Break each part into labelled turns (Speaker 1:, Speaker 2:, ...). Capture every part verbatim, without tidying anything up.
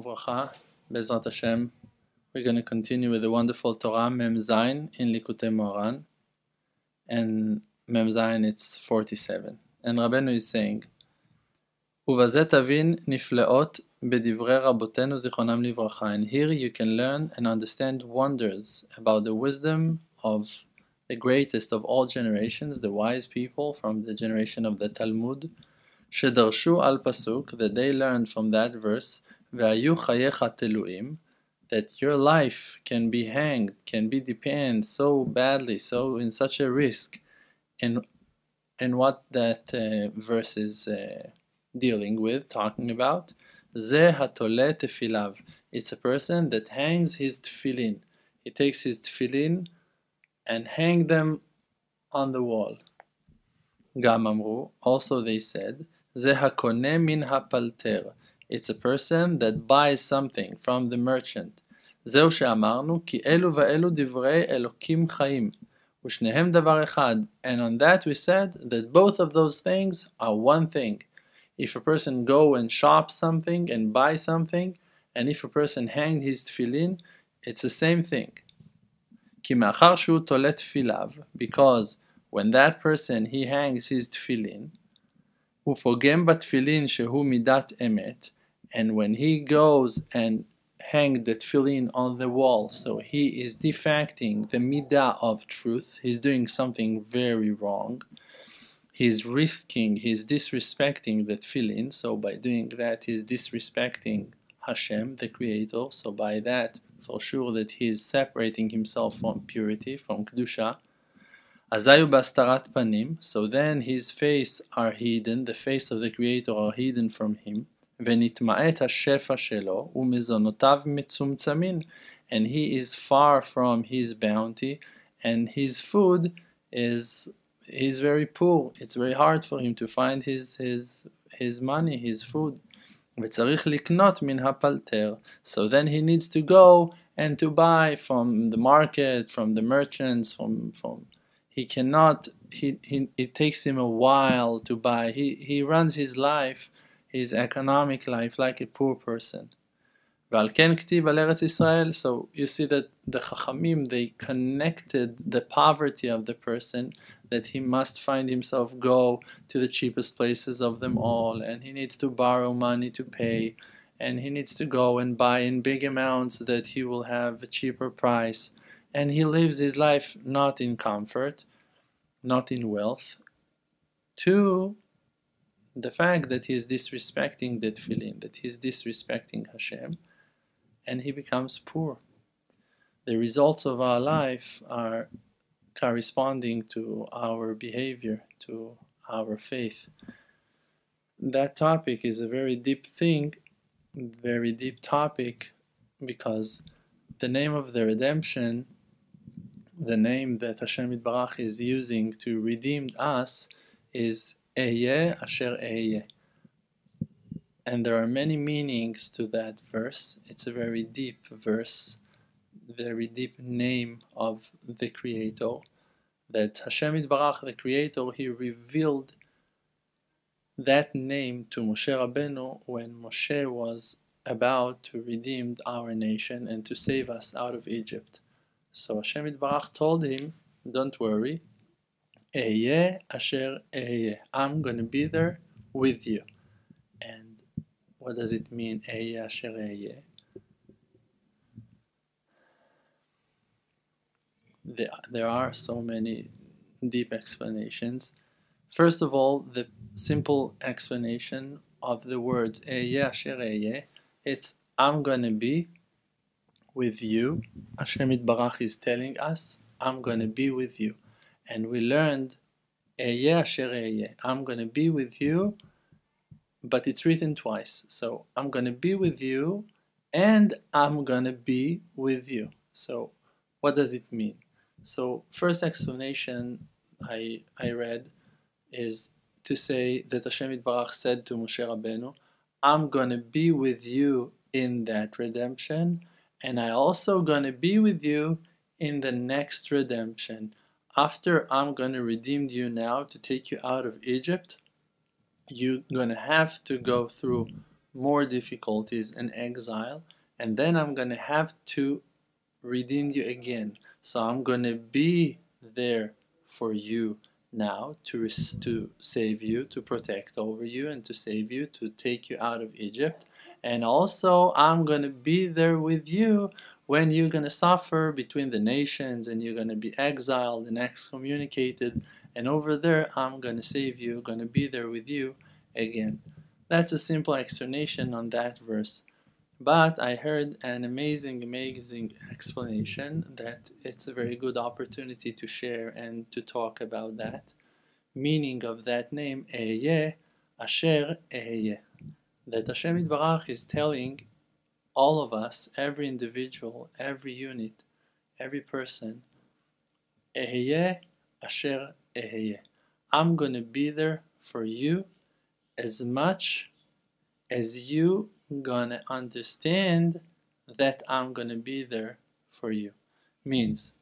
Speaker 1: Shalom Uvracha, Bezrat Hashem. We're going to continue with the wonderful Torah Mem Zayin in Likutei Moharan, and Mem Zayin it's forty-seven. And Rabbeinu is saying, Uvaze tavin nifleot bedivrei Rabotenu zichronam livracha. And here you can learn and understand wonders about the wisdom of the greatest of all generations, the wise people from the generation of the Talmud, shedarshu al pasuk, that they learned from that verse, ve'ayu chayecha teluim, that your life can be hanged, can be dependent so badly, so in such a risk, and and what that uh, verse is uh, dealing with, talking about. Ze hatole tefilav. It's a person that hangs his tefillin. He takes his tefillin and hang them on the wall. Gam amru. Also they said, Ze hakone min hapalter. It's a person that buys something from the merchant. זהו שאמרנו, כי אלו ואלו דברי אלוקים חיים, ושניהם דבר אחד. And on that we said that both of those things are one thing. If a person go and shop something and buy something, and if a person hang his tefillin, it's the same thing. כי מאחר שהוא תולה תפיליו, because when that person he hangs his tefillin, הוא פוגם בתפילין שהוא מידת אמת, and when he goes and hang the tefillin on the wall, so he is defacting the midah of truth, he's doing something very wrong, he's risking, he's disrespecting the tefillin, so by doing that he's disrespecting Hashem, the Creator, so by that, for sure that he is separating himself from purity, from Kedusha. Azayu bastarat panim, so then his face are hidden, the face of the Creator are hidden from him. ונתמעט השפע שלו ומזונותיו מצומצמים, and he is far from his bounty, and his food is is very poor. It's very hard for him to find his his his money, his food. וצריך לקנות מן הפלטר, so then he needs to go and to buy from the market, from the merchants, from from he cannot he, he it takes him a while to buy. He he runs his life, his economic life, like a poor person. ועל כן כתיב על ארץ ישראל, so you see that the Chachamim, they connected the poverty of the person, that he must find himself go to the cheapest places of them all, and he needs to borrow money to pay, and he needs to go and buy in big amounts that he will have a cheaper price, and he lives his life not in comfort, not in wealth, to the fact that he is disrespecting the tefillin, that he is disrespecting Hashem, and he becomes poor. The results of our life are corresponding to our behavior, to our faith. That topic is a very deep thing, very deep topic, because the name of the redemption, the name that Hashem Yitbarach is using to redeem us, is Ehyeh Asher Ehyeh. And there are many meanings to that verse. It's a very deep verse, very deep name of the Creator, that Hashem Yitbarach, the Creator, He revealed that name to Moshe Rabbeinu when Moshe was about to redeem our nation and to save us out of Egypt. So Hashem Yitbarach told him, don't worry, Ehyeh Asher Ehyeh, I'm going to be there with you. And what does it mean, Ehyeh Asher Ehyeh? There, there are so many deep explanations. First of all, the simple explanation of the words Ehyeh Asher Ehyeh, it's I'm going to be with you. Hashem Yitbarach is telling us, I'm going to be with you. And we learned, Ehyeh Asher Ehyeh, I'm going to be with you, but it's written twice. So I'm going to be with you, and I'm going to be with you. So what does it mean? So first explanation I I read is to say that Hashem Yitbarach said to Moshe Rabbeinu, I'm going to be with you in that redemption, and I also going to be with you in the next redemption. After I'm going to redeem you now to take you out of Egypt, you're going to have to go through more difficulties and exile, and then I'm gonna have to redeem you again. So I'm gonna be there for you now to res- to save you, to protect over you, and to save you, to take you out of Egypt. And also, I'm gonna be there with you when you're gonna suffer between the nations and you're gonna be exiled and excommunicated. And over there, I'm gonna save you, gonna be there with you again. That's a simple explanation on that verse. But I heard an amazing, amazing explanation that it's a very good opportunity to share and to talk about that. Meaning of that name, Ehyeh, Asher Ehyeh. That Hashem Yitbarach is telling all of us, every individual, every unit, every person, Ehyeh, Asher Ehyeh. I'm going to be there for you as much as you gonna understand that I'm gonna be there for you. Means,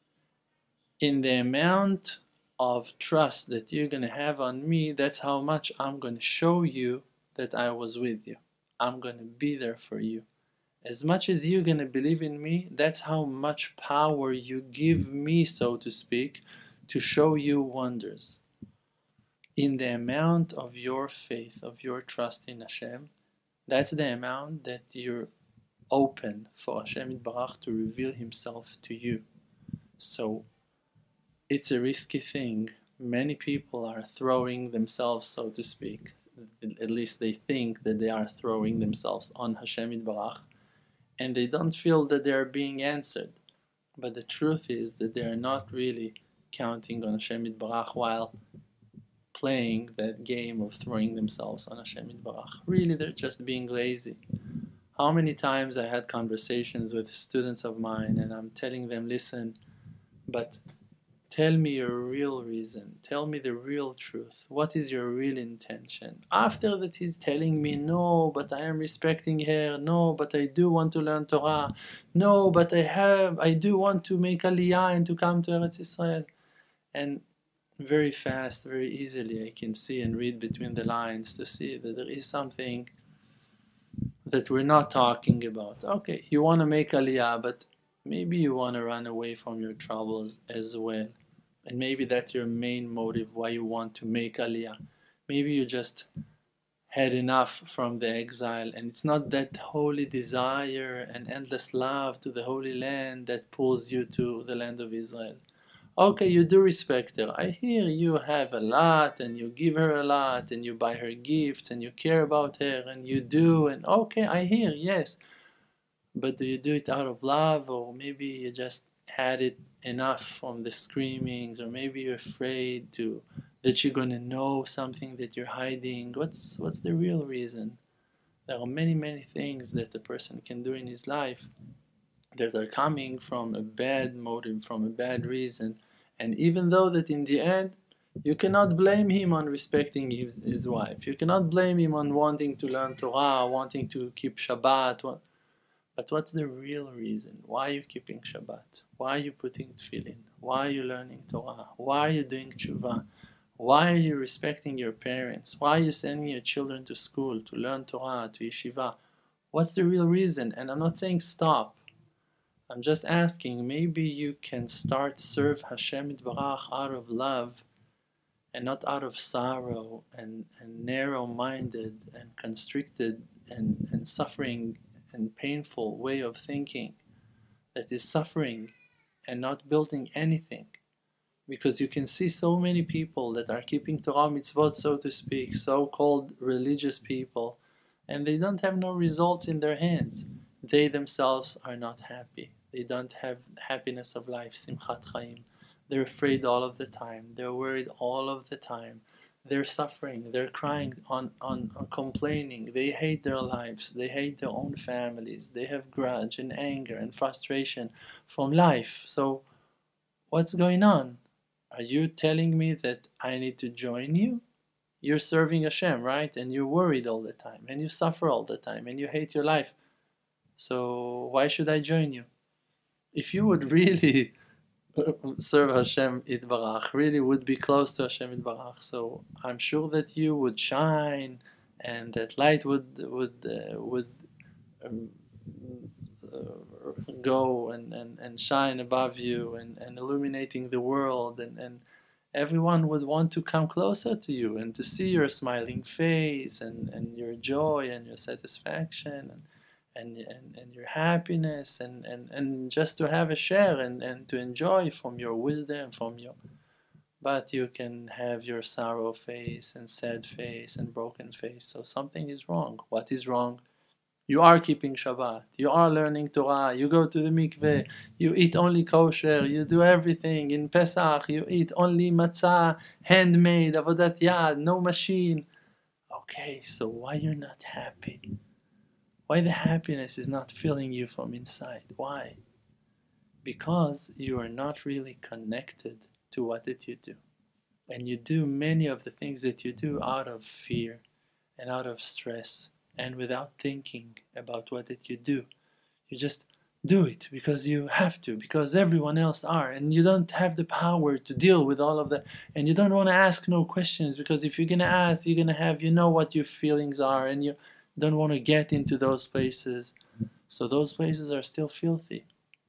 Speaker 1: in the amount of trust that you're gonna have on me, that's how much I'm gonna show you that I was with you. I'm gonna be there for you. As much as you're gonna believe in me, that's how much power you give me, so to speak, to show you wonders. In the amount of your faith, of your trust in Hashem, that's the amount that you're open for Hashem Yitbarach to reveal Himself to you. So it's a risky thing. Many people are throwing themselves, so to speak, at least they think that they are throwing themselves on Hashem Yitbarach, and they don't feel that they are being answered. But the truth is that they are not really counting on Hashem Yitbarach while playing that game of throwing themselves on Hashem Yitbarach. Really, they're just being lazy. How many times I had conversations with students of mine and I'm telling them, listen, but tell me your real reason. Tell me the real truth. What is your real intention? After that, he's telling me, no, but I am respecting her. No, but I do want to learn Torah. No, but I have, I do want to make Aliyah and to come to Eretz Israel. And very fast, very easily, I can see and read between the lines to see that there is something that we're not talking about. Okay, you want to make Aliyah, but maybe you want to run away from your troubles as well. And maybe that's your main motive why you want to make Aliyah. Maybe you just had enough from the exile, and it's not that holy desire and endless love to the Holy Land that pulls you to the land of Israel. Okay, you do respect her. I hear you have a lot and you give her a lot and you buy her gifts and you care about her and you do, and okay, I hear, yes. But do you do it out of love, or maybe you just had it enough from the screamings, or maybe you're afraid to that you're gonna know something that you're hiding? What's what's the real reason? There are many, many things that a person can do in his life that are coming from a bad motive, from a bad reason. And even though that in the end, you cannot blame him on respecting his, his wife. You cannot blame him on wanting to learn Torah, wanting to keep Shabbat. But what's the real reason? Why are you keeping Shabbat? Why are you putting tefillin? Why are you learning Torah? Why are you doing tshuva? Why are you respecting your parents? Why are you sending your children to school, to learn Torah, to yeshiva? What's the real reason? And I'm not saying stop. I'm just asking, maybe you can start serve Hashem Yitbarach out of love and not out of sorrow and, and narrow-minded and constricted and, and suffering and painful way of thinking that is suffering and not building anything. Because you can see so many people that are keeping Torah mitzvot, so to speak, so-called religious people, and they don't have no results in their hands. They themselves are not happy. They don't have happiness of life, simchat chaim. They're afraid all of the time. They're worried all of the time. They're suffering. They're crying, on, on, on complaining. They hate their lives. They hate their own families. They have grudge and anger and frustration from life. So what's going on? Are you telling me that I need to join you? You're serving Hashem, right? And you're worried all the time. And you suffer all the time. And you hate your life. So why should I join you? If you would really serve Hashem Yitbarach, really would be close to Hashem Yitbarach, so I'm sure that you would shine and that light would would uh, would um, uh, go and, and, and shine above you and, and illuminating the world, and, and everyone would want to come closer to you and to see your smiling face and, and your joy and your satisfaction and and, and, and your happiness, and, and, and just to have a share and, and to enjoy from your wisdom, from your but you can have your sorrow face and sad face and broken face. So something is wrong. What is wrong? You are keeping Shabbat, you are learning Torah, you go to the mikveh, you eat only kosher, you do everything. In Pesach, you eat only matzah, handmade, avodat yad, no machine. Okay, so why you're not happy? Why the happiness is not filling you from inside? Why? Because you are not really connected to what did you do. And you do many of the things that you do out of fear and out of stress and without thinking about what did you do. You just do it because you have to, because everyone else are, and you don't have the power to deal with all of that, and you don't want to ask no questions, because if you're going to ask, you're going to have, you know what your feelings are, and you don't want to get into those places. So those places are still filthy.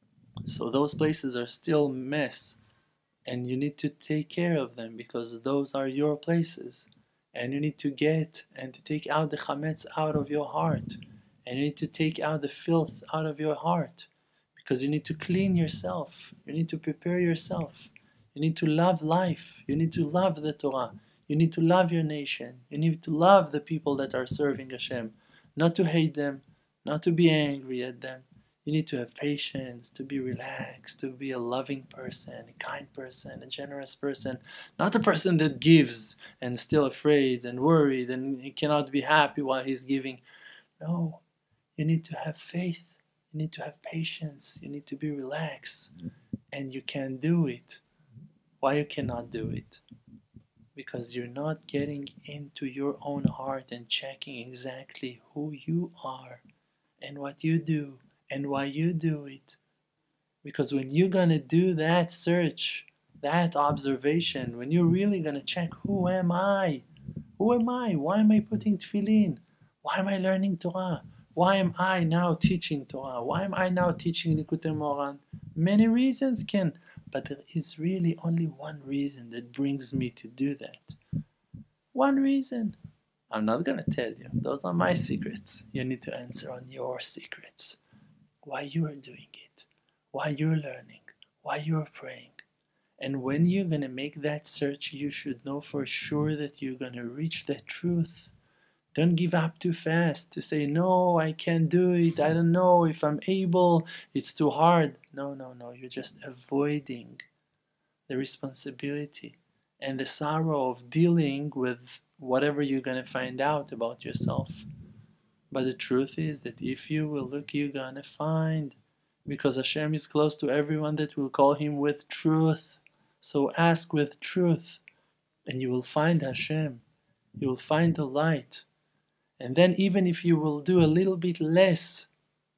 Speaker 1: So those places are still mess, and you need to take care of them because those are your places. And you need to get and to take out the chametz out of your heart. And you need to take out the filth out of your heart, because you need to clean yourself. You need to prepare yourself. You need to love life. You need to love the Torah. You need to love your nation. You need to love the people that are serving Hashem. Not to hate them, not to be angry at them. You need to have patience, to be relaxed, to be a loving person, a kind person, a generous person, not a person that gives and is still afraid and worried and he cannot be happy while he's giving. No, you need to have faith, you need to have patience, you need to be relaxed, and you can do it. Why you cannot do it? Because you're not getting into your own heart and checking exactly who you are and what you do and why you do it. Because when you're gonna do that search, that observation, when you're really gonna check, who am I? Who am I? Why am I putting tefillin? Why am I learning Torah? Why am I now teaching Torah? Why am I now teaching Likutei Moharan? Many reasons can, but there is really only one reason that brings me to do that. One reason. I'm not gonna tell you. Those are my secrets. You need to answer on your secrets. Why you are doing it, why you're learning, why you're praying. And when you're going to make that search, you should know for sure that you're going to reach the truth. Don't give up too fast to say, no, I can't do it, I don't know if I'm able, it's too hard. No, no, no, you're just avoiding the responsibility and the sorrow of dealing with whatever you're going to find out about yourself. But the truth is that if you will look, you're gonna find, because Hashem is close to everyone that will call Him with truth. So ask with truth, and you will find Hashem. You will find the light. And then even if you will do a little bit less,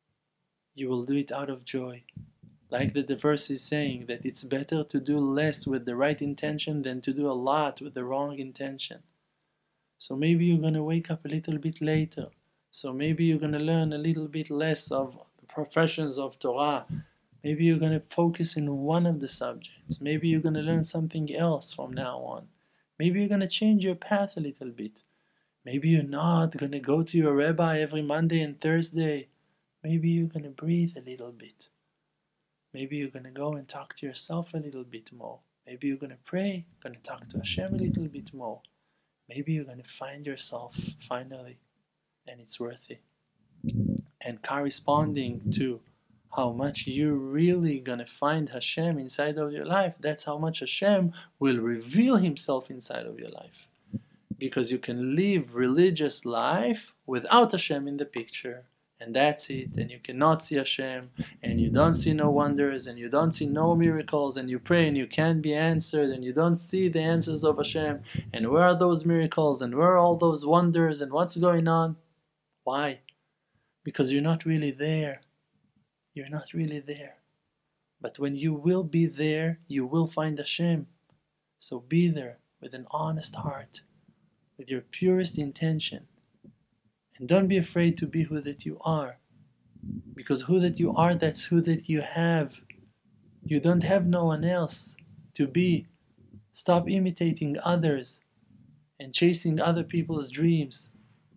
Speaker 1: you will do it out of joy. Like the verse is saying, that it's better to do less with the right intention than to do a lot with the wrong intention. So maybe you're gonna wake up a little bit later. So maybe you're going to learn a little bit less of the professions of Torah. Maybe you're going to focus in one of the subjects. Maybe you're going to learn something else from now on. Maybe you're going to change your path a little bit. Maybe you're not going to go to your rabbi every Monday and Thursday. Maybe you're going to breathe a little bit. Maybe you're going to go and talk to yourself a little bit more. Maybe you're going to pray, going to talk to Hashem a little bit more. Maybe you're going to find yourself finally. And it's worthy. And corresponding to how much you're really gonna find Hashem inside of your life, that's how much Hashem will reveal Himself inside of your life. Because you can live religious life without Hashem in the picture, and that's it. And you cannot see Hashem, and you don't see no wonders, and you don't see no miracles, and you pray and you can't be answered, and you don't see the answers of Hashem. And where are those miracles, and where are all those wonders, and what's going on? Why? Because you're not really there. You're not really there. But when you will be there, you will find Hashem. So be there with an honest heart, with your purest intention, And don't be afraid to be who that you are. Because who that you are, that's who that you have. You don't have no one else to be. Stop imitating others and chasing other people's dreams.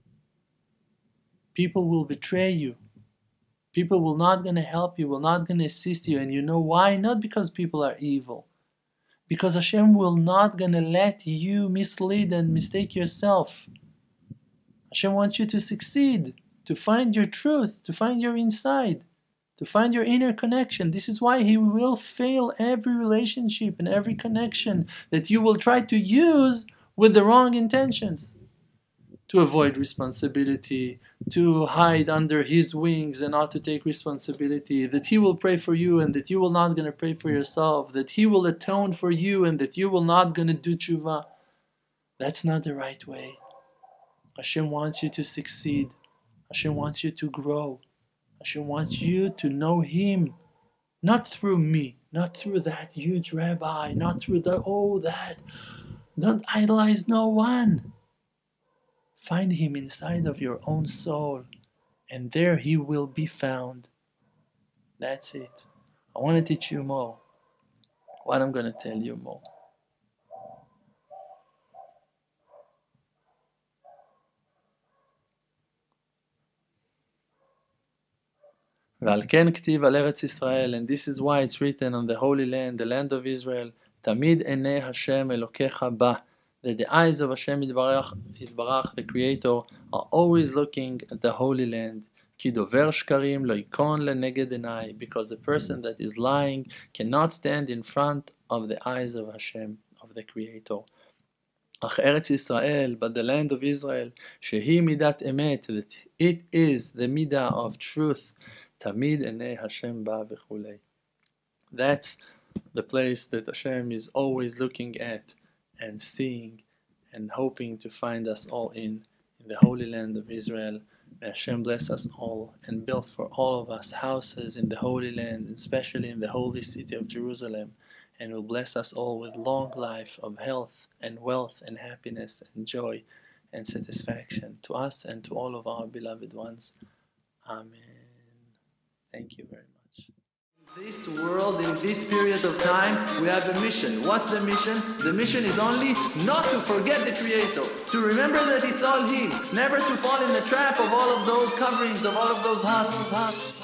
Speaker 1: People will betray you. People will not going to help you, will not going to assist you. And you know why? Not because people are evil. Because Hashem will not going to let you mislead and mistake yourself. Hashem wants you to succeed, to find your truth, to find your inside, to find your inner connection. This is why He will fail every relationship and every connection that you will try to use with the wrong intentions. To avoid responsibility, to hide under His wings and not to take responsibility, that He will pray for you and that you will not going to pray for yourself, that He will atone for you and that you will not going to do tshuva. That's not the right way. Hashem wants you to succeed. Hashem wants you to grow. Hashem wants you to know Him, not through me, not through that huge rabbi, not through the, oh that. Don't idolize no one. Find Him inside of your own soul, and there He will be found. That's it. I want to teach you more. What I'm going to tell you more. ועל כן כתיב על ארץ ישראל, and this is why it's written on the Holy Land, the land of Israel, תמיד עיני השם אלוקיך בה, that the eyes of Hashem יתברך, יתברך, the Creator, are always looking at the Holy Land. כי דובר שקרים לא ייכון לנגד עיני, because the person that is lying cannot stand in front of the eyes of Hashem, of the Creator. אך ארץ ישראל, but the land of Israel, שהיא מידת אמת, that it is the midah of truth, תמיד עיני השם בה וכולי. That's the place that Hashem is always looking at and seeing and hoping to find us all in, in the Holy Land of Israel. May Hashem bless us all and build for all of us houses in the Holy Land, especially in the holy city of Jerusalem, and will bless us all with long life of health and wealth and happiness and joy and satisfaction to us and to all of our beloved ones. Amen. Thank you very much. In this world, in this period of time, we have a mission. What's the mission? The mission is only not to forget the Creator, to remember that it's all He, never to fall in the trap of all of those coverings, of all of those husks.